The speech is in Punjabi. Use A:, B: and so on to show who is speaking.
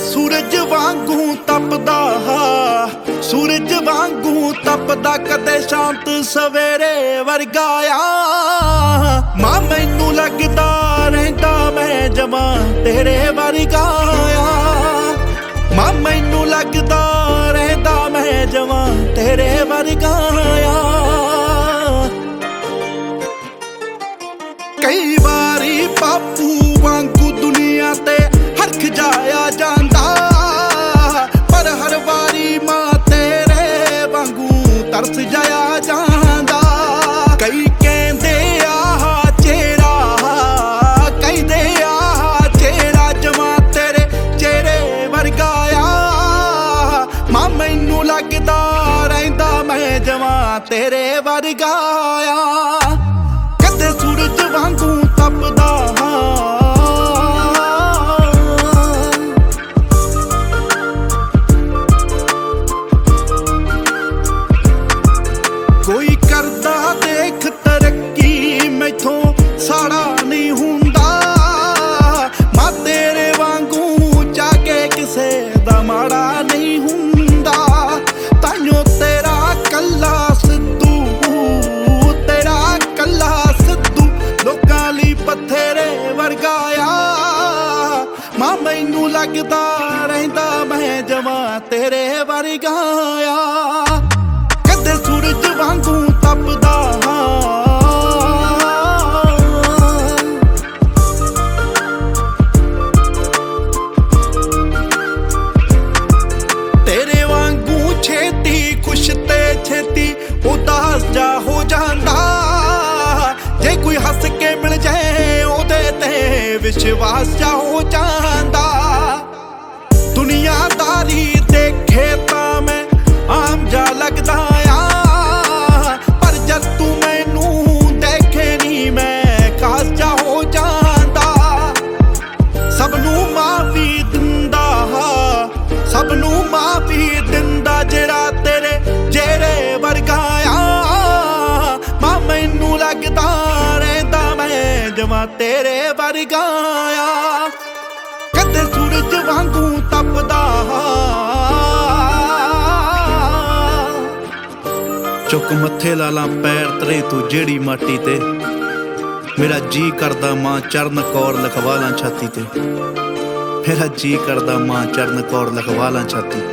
A: ਸੂਰਜ ਵਾਂਗੂ ਤਪਦਾ ਸੂਰਜ ਵਾਂਗੂ ਤਪਦਾ ਕਦੇ ਸ਼ਾਂਤ ਸਵੇਰੇ ਵਰਗਾ ਆ ਮਾਂ ਮੈਨੂੰ ਲੱਗਦਾ ਰਹਿੰਦਾ ਮੈਂ ਜਮਾਂ ਤੇਰੇ ਵਰਗਾ ਆ ਮਾਂ ਮੈਨੂੰ ਲੱਗਦਾ ਰਹਿੰਦਾ ਮੈਂ ਜਮਾਂ ਤੇਰੇ ਵਰਗਾ ਆ ਕਈ ਵਾਰੀ ਬਾਪੂ ਵਾਂਗੂ ਦੁਨੀਆ ਤੇ ਹਰਖ ਜਾਇਆ ਜਾਂਦਾ ਪਰ ਹਰ ਵਾਰੀ ਮਾਂ ਤੇਰੇ ਵਾਂਗੂ ਤਰਸ ਜਾਇਆ ਜਾਂਦਾ ਕਈ ਕਹਿੰਦੇ ਆ ਚਿਹਰਾ ਜਮਾਂ ਤੇਰੇ ਚਿਹਰੇ ਵਰਗਾ ਆ ਮਾਂ ਮੈਨੂੰ ਲੱਗਦਾ ਰਹਿੰਦਾ ਮੈਂ ਜਮਾਂ ਤੇਰੇ ਵਰਗਾ ਆ ਕਦੇ ਸੂਰਜ ਵਾਂਗੂ ਤਪਦਾ ਕੋਈ ਕਰਦਾ ਦੇਖ ਤਰੱਕੀ ਮੈਥੋਂ ਸਾੜਾ ਨਹੀਂ ਹੁੰਦਾ ਮਾਂ ਤੇਰੇ ਵਾਂਗੂ ਜਾ ਕੇ ਕਿਸੇ ਦਾ ਮਾੜਾ ਨਹੀਂ ਹੁੰਦਾ ਤਾਈਓ ਤੇਰਾ ਕੱਲਾ ਸਿੱਧੂ ਲੋਕਾਂ ਲਈ ਪੱਥਰੇ ਵਰਗਾ ਆ ਮਾਂ ਮੈਨੂੰ ਲੱਗਦਾ ਰਹਿੰਦਾ ਮੈਂ ਜਮਾਂ ਤੇਰੇ ਵਰਗਾ ਆ ਕਦੇ ਸੂਰਜ ਵਾਂਗੂ ਤਪਦਾ ਤੇਰੇ ਵਾਂਗੂ ਛੇਤੀ ਖੁਸ਼ ਤੇ ਛੇਤੀ ਉਦਾਸ ਜਾ ਹੋ ਜਾਂਦਾ ਜੇ ਕੋਈ ਹੱਸ ਕੇ ਮਿਲ ਜਾਏ ਉਹਦੇ ਤੇ ਵਿਸ਼ਵਾਸ ਜਾ ਹੋ ਜਾਂਦਾ ਦੁਨੀਆਦਾਰੀ ਦੇਖੇ ਤਾਂ ਮੈਂ ਆਮ ਜਾ ਲੱਗਦਾ ਆ ਪਰ ਜਦ ਤੂੰ ਮੈਨੂੰ ਦੇਖੇ ਨਹੀਂ ਮੈਂ ਖਾਸ ਜਾ ਹੋ ਜਾਂਦਾ ਸਭ ਨੂੰ ਮਾਫੀ ਦਿੰਦਾ ਜਿਹੜਾ ਤੇਰੇ ਜਿਹੜੇ ਵਰਗਾ ਆ ਮਾਂ ਮੈਨੂੰ ਲੱਗਦਾ ਰਹਿੰਦਾ ਮੈਂ ਜਮਾਂ ਤੇਰੇ ਵਰਗਾ ਆ ਕਦੇ ਸੂਰਜ ਵਾਂਗੂ ਤਪਦਾ ਚੁੱਕ ਮੱਥੇ ਲਾ ਲਾਂ ਪੈਰ ਤਰੇ ਤੂੰ ਜਿਹੜੀ ਮਾਟੀ ਤੇ ਮੇਰਾ ਜੀ ਕਰਦਾ ਮਾਂ ਚਰਨ ਕੌਰ ਲਿਖਵਾ ਲਾਂ ਛਾਤੀ ਤੇ ਮੇਰਾ ਜੀ ਕਰਦਾ ਮਾਂ ਚਰਨ ਕੌਰ ਲਿਖਵਾ ਲਾਂ ਛਾਤੀ ਤੇ